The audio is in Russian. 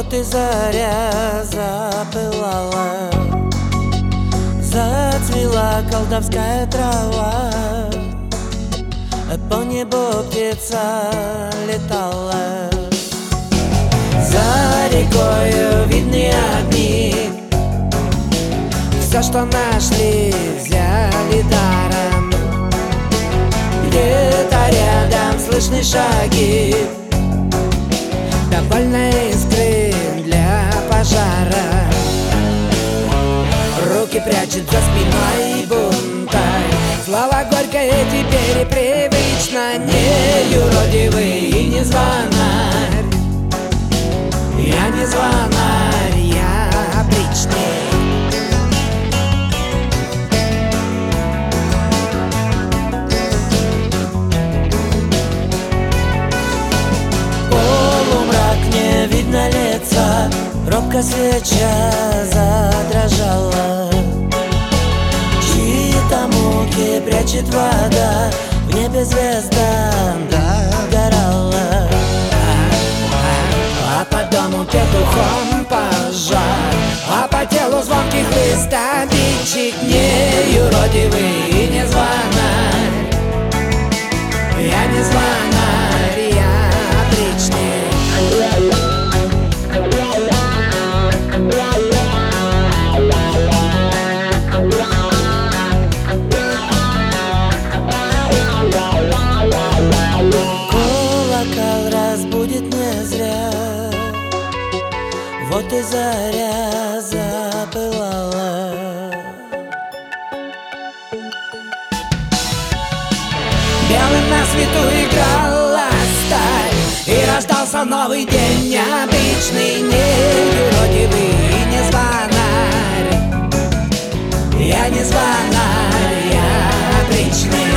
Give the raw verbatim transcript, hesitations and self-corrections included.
Вот и заря запылала, зацвела колдовская трава, по небу птица летала. За рекою видны огни, все, что нашли, взяли даром. Где-то рядом слышны шаги, довольно искры для пожара. Руки прячет за спиной бунтарь, слова горькая теперь и привычно. Не юродивый и не звонарь, я не звонарь, я опричник. Полумрак, не видно лица, робко свеча задрожала. Чьи-то муки прячет вода, в небе звезда догорала. А по дому петухом пожар, а по телу звонкий хлыст обидчик. Не юродивый и не звонарь, я не звонарь, я опричник. Колокол разбудит не зря, вот и заря запылала. Белым на свету играла сталь, и рождался новый день необычный. Не юродивый и не звонарь, я не звонарь, я опричник.